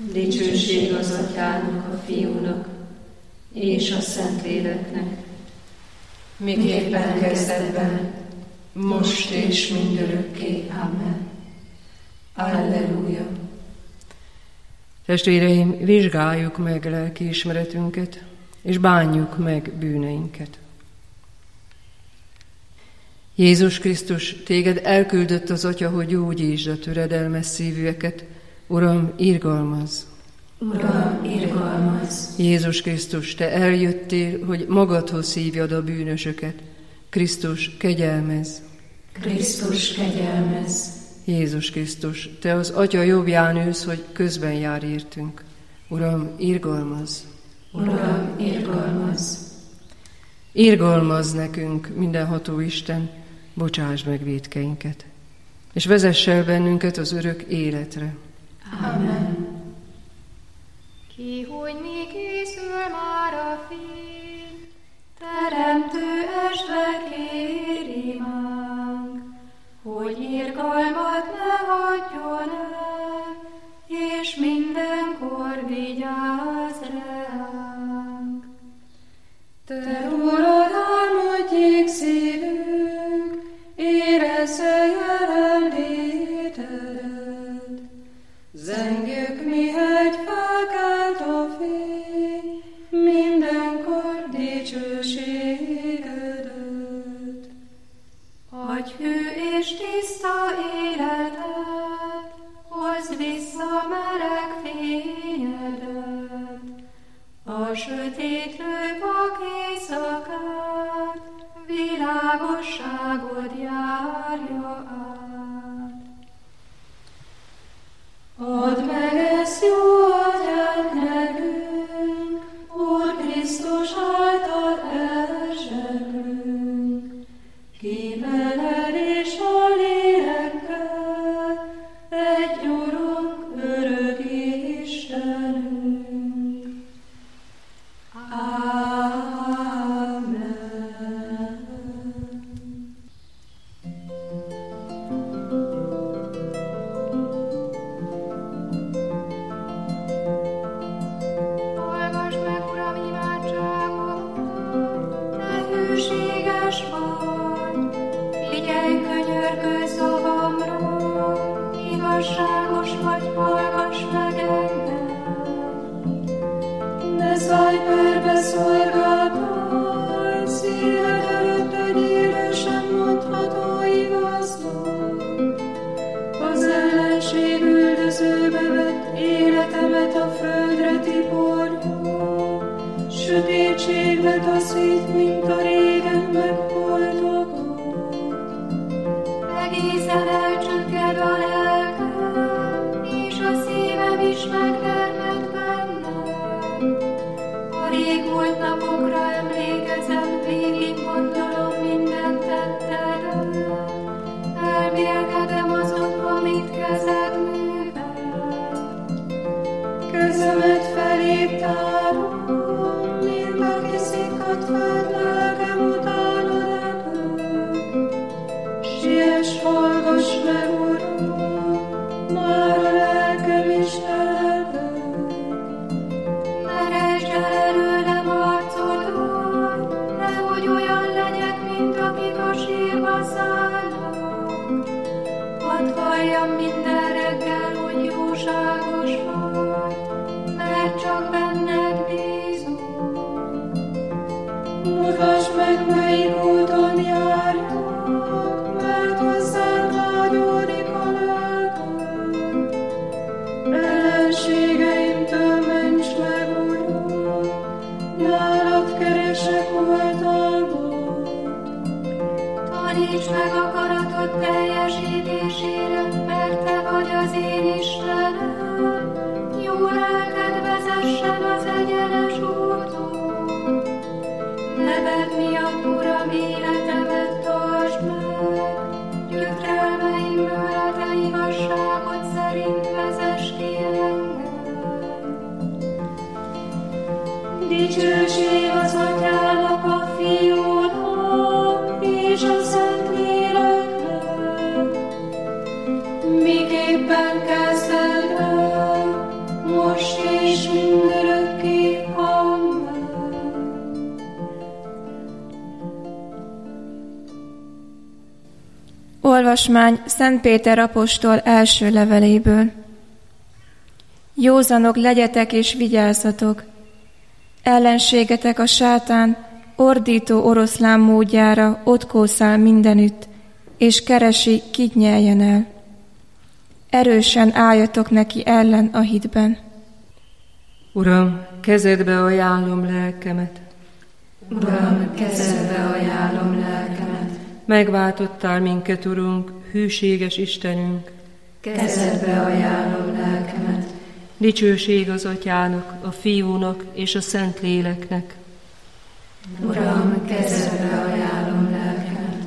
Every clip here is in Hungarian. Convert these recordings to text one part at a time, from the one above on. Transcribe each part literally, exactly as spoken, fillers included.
Dicsőség az Atyának, a Fiúnak és a Szentléleknek, miképpen kezdetben, most és mindörökké. Amen. Alleluja. Testvéreim, vizsgáljuk meg lelkiismeretünket, és bánjuk meg bűneinket. Jézus Krisztus, téged elküldött az Atya, hogy gyógyítsd a töredelmes szívűeket. Uram, irgalmazz! Uram, irgalmazz! Jézus Krisztus, te eljöttél, hogy magadhoz hívjad a bűnösöket. Krisztus, kegyelmezz! Krisztus, kegyelmezz! Jézus Krisztus, te az Atya jobbján ülsz, hogy közben jár értünk. Uram, irgalmazz! Uram, irgalmazz! Irgalmazz nekünk, mindenható Isten, bocsáss meg vétkeinket, és vezess el bennünket az örök életre. Amen. Ki, hogy mi készül már a fény, teremtő estve kéri mánk, hogy irgalmat ne hagyjon el, és mindenkor vigyázz ránk. Te rólad álmodjék szívünk, érezze jelenlétedet. Zengjük, mihegy felkelt a fény, mindenkor dicsőségedet. Adj hű és tiszta életet, hozd vissza meleg fényedet. A sötétlő vak éjszakát, világosságod járja át. Add meg ezt jó atyát nekünk, Úr Krisztus által elzsegünk, ki veled és a lélekkel, egy Urunk, örök Istenünk. Amen. Hallgass meg, Uram, imádságomat, te hűséges vagy, figyelj könyörgő szavamra, igazságos vagy, hallgass meg engem. Ne szállj perbe szolgáltaj, szíved előtt egy élő sem mondható igaznak. Az ellenség üldözőbe vett életemet a földre tiporja, sötétségbe taszít, mint a régen megholtokat. Egészen elcsökked a lelkem, és a szívem is megdermed bennem. A régmúlt napokra emlékezem, végig gondolom minden tettedet. Elmélkedem azon, amit kezed művel. Kezemet feléd tárom, mint aki szikkadt fel, lelkem utána repül. Siess, hallgass meg, Uram, már a lelkem is elhevül. Meresd el előlem arcodat, nehogy olyan legyek, mint akik a sírba szállnak. Hadd halljam minden reggel, hogy jóságos vagy, mert csak benned bízom. Mutasd meg, melyik úton járjak, mert hozzád vágyódik a lelkem. Ellenségeimtől ments meg, Uram, nálad keresek oltalmat. Taníts meg akaratod teljesítésére, mert te vagy az én Istenem. Jó lelked vezessen az egyenes úton. Neved miatt, Uram, életemet tartsd meg, gyötrelmeimből a te igazságod szerint vezess ki engem. Dicsőség az Atyának, a Fiúnak és a Szentléleknek, miképpen kezdetben, most Olvasmány Szent Péter apostol első leveléből. Józanok legyetek és vigyázzatok! Ellenségetek a sátán ordító oroszlán módjára ott kószál mindenütt, és keresi, kit nyeljen el. Erősen álljatok neki ellen a hitben. Uram, kezedbe ajánlom lelkemet. Uram, kezedbe ajánlom lelkemet. Megváltottál minket, Urunk, hűséges Istenünk. Kezedbe ajánlom lelkemet. Dicsőség az Atyának, a Fiúnak és a Szentléleknek. Uram, kezedbe ajánlom lelkemet.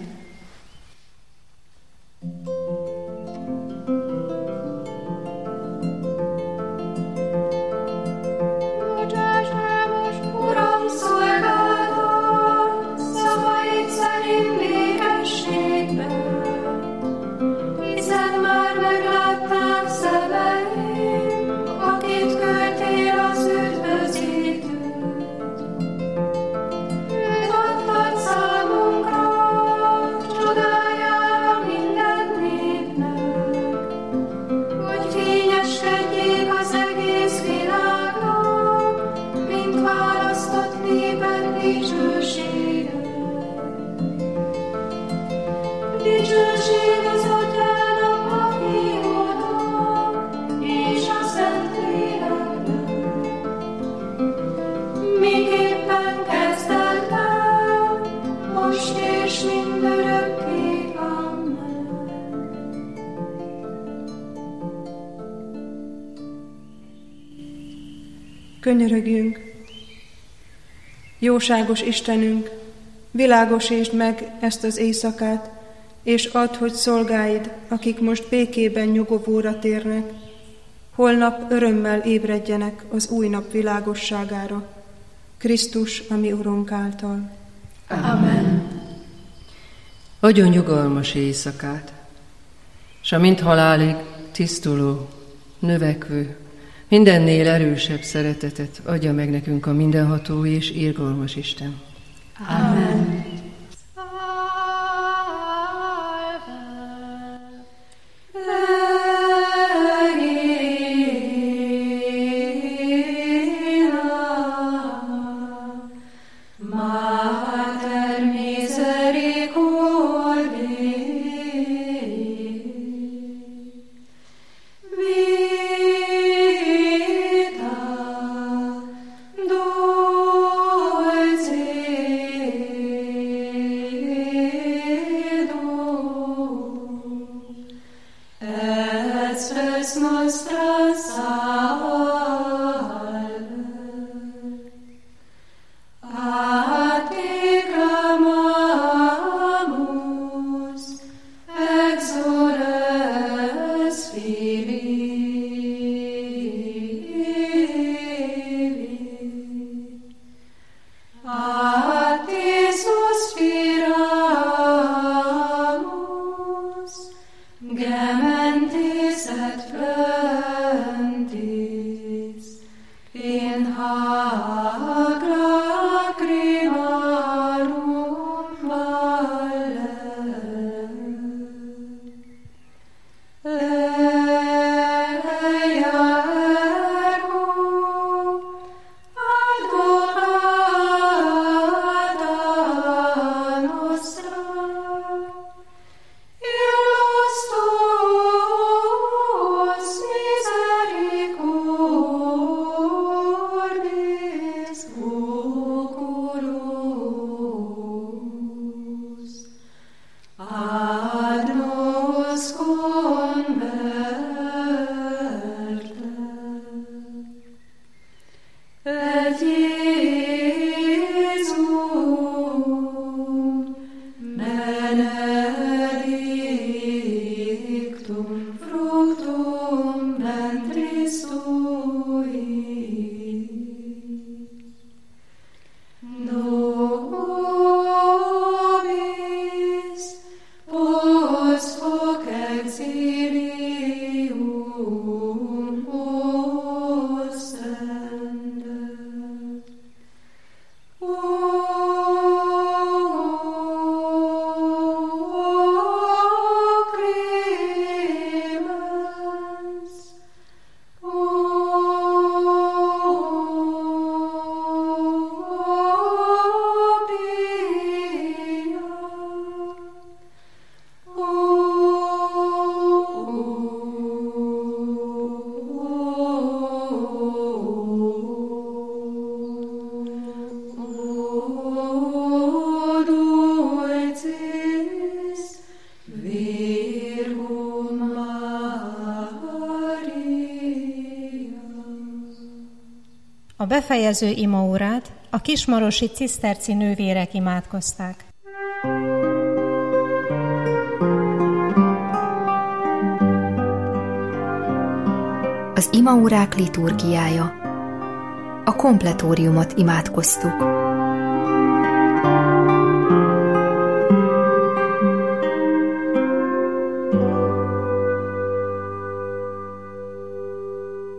Könyörögjünk! Jóságos Istenünk, világosítsd meg ezt az éjszakát, és add, hogy szolgáid, akik most békében nyugovóra térnek, holnap örömmel ébredjenek az új nap világosságára, Krisztus, a mi Urunk által. Amen. Adjon nyugalmas éjszakát, s amint halálig tisztuló, növekvő, mindennél erősebb szeretetet adja meg nekünk a mindenható és irgalmas Isten. Amen. A befejező imaórát a kismarosi ciszterci nővérek imádkozták. Az imaórák liturgiája. A kompletóriumot imádkoztuk.